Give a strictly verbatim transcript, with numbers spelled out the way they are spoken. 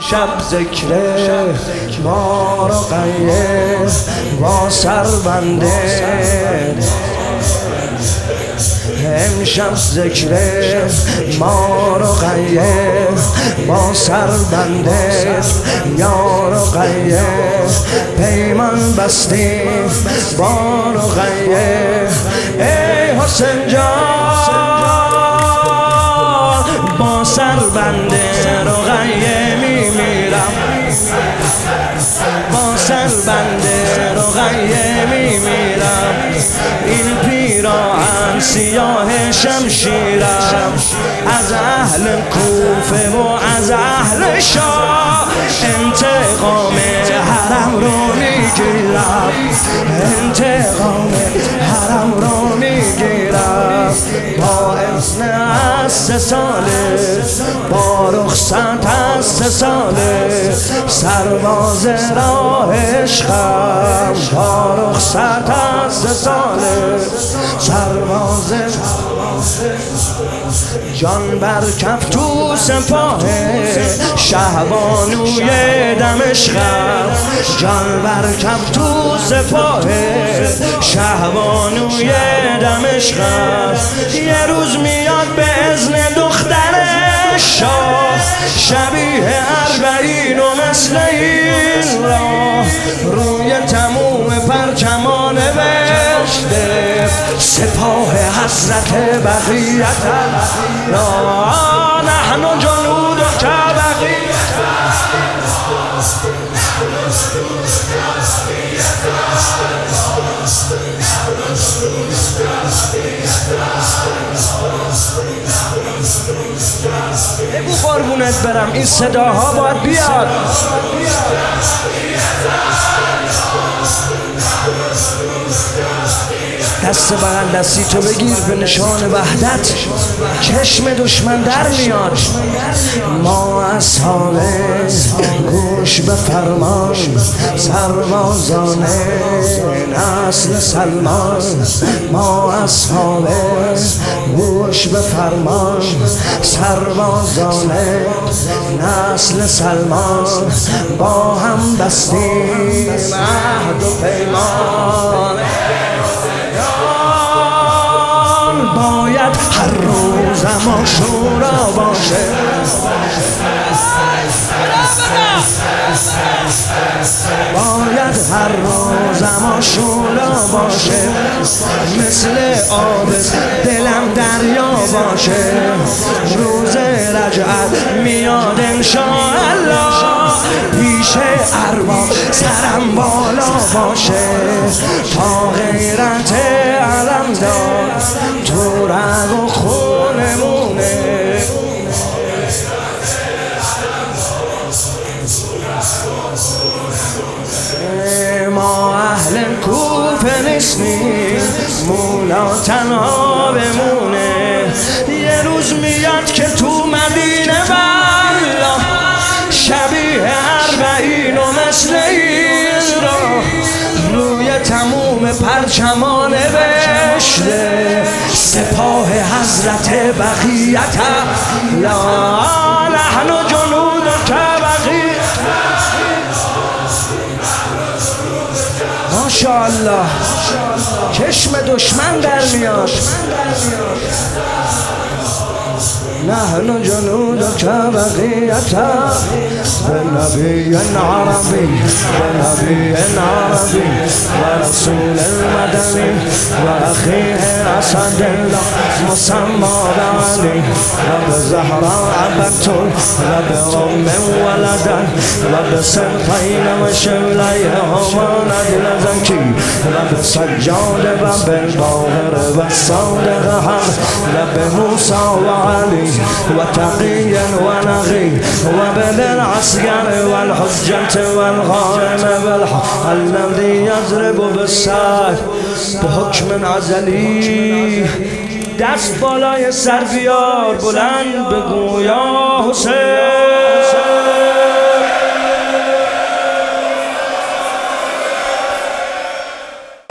شب ذکر ما رقیه با سربنده، امشب ذکر ما رقیه با سربنده، یا رقیه پیمان بستیم با رقیه. ای حسین جان با سربنده رقیه میمیرم، با سربنده رقیه میمیرم. این پیراهن سیاه شمشیرم از اهل کوفه و از اهل شاه، انتقام حرم رو میگیرم، انتقام حرم رو میگیرم. با اذن از سه ساله، با رخصت از سه ساله، سرباز راه عشقم. با رخصت از سه ساله، سرباز جان بر کف تو سپاه شهبانوی دمشقم، جان بر کف تو سپاه شهبانوی دمشقم. یه روز میاد به اذن دختر شاه، شبیه اربعین و مثل این را روی تموم پرچمان نوشته سپاه حضرت بقیت الله، نحن جنود که بقیت بگو قربونت برم، این صداها باید بیاد. دست بغل دستی تو بگیر به نشان وحدت، چشم دشمن در میاد. ما اصحاب گوش به فرمان، سربازان نسل سلمان. ما اصحاب گوش به فرمان، سربازان نسل سلمان. با هم بستیم عهد و پیمان، باید هر روز ما شورا باشه. باید هر روز ما شورا باشه، مثل آب دلم دریا باشه. روز رجعت میاد انشاءالله، پیش ارباب سرم بالا باشه. تا غیرت علمدار تو رگ و خونمونه، ما اهل کوفه نیستیم، مولا تنها بمونه. یه روز میاد که تو مدینه والا شبیه اربعین و مثل این را روی تموم پرچمان نوشته سپاه حضرت بقیت الله، نحن جنود که بقیت. ماشاءالله چشم دشمن در میاد. نحن جنود که بقیت بنبی عربی، بنبی عربی و رسول المدنی و اخیه اسد الله مسمى بعلی و بزهراء بطول و برم ولدا و بسرطین و شبلی همان عدل زنکی و بسجاد و بالباهر و صادق حق و بموسى و علی و تقی و نقی و بالعسكر والحجة والغائم بالحق الذي يضرب بالسيف بحکم ازلی. دست بالای سر بیار، بلند بگو یا حسین.